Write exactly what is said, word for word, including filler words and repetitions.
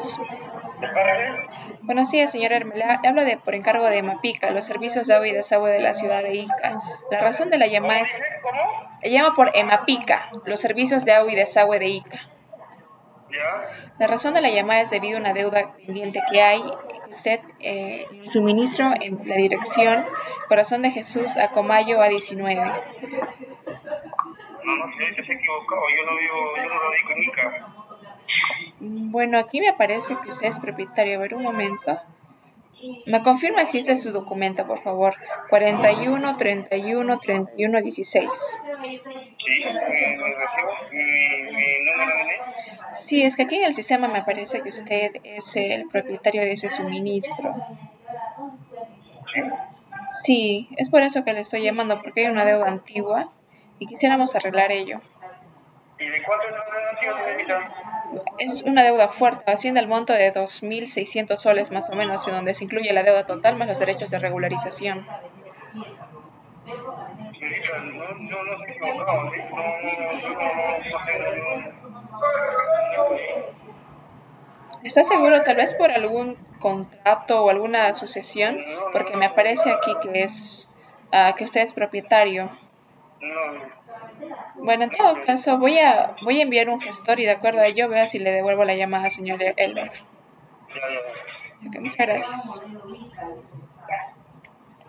días. Buenos días, señor Hermela. Hablo de por encargo de Mapica, los servicios de agua y desagüe de la ciudad de Ica. La razón de la llamada es... Le llamo por Emapica, los servicios de agua y desagüe de Ica. La razón de la llamada es debido a una deuda pendiente que hay, que usted eh, suministro en la dirección Corazón de Jesús, Acomayo A diecinueve. No, no sé, que se ha equivocado. Yo no vivo, yo no radico en Ica. Bueno, aquí me aparece que usted es propietario. A ver, un momento. ¿Me confirma si este es su documento, por favor? cuarenta y uno, treinta y uno, treinta y uno, dieciséis. Sí, mi, mi recibo, mi, mi número de N I. Sí, es que aquí en el sistema me parece que usted es el propietario de ese suministro. Sí. Sí, es por eso que le estoy llamando, porque hay una deuda antigua y quisiéramos arreglar ello. ¿Y de cuánto es la deuda antigua, señorita? Es una deuda fuerte, asciende al monto de dos mil seiscientos soles más o menos, en donde se incluye la deuda total más los derechos de regularización. Señorita, no, no, no se ha equivocado, ¿sí? No, no, yo no, no, no, ¿Está seguro tal vez por algún contrato o alguna asociación? Porque me aparece aquí que es uh, que usted es propietario. no. Bueno, en todo caso, voy a voy a enviar un gestor y de acuerdo a ello vea si le devuelvo la llamada al señor Elmer. Ya, ya, ya. Okay, muchas gracias.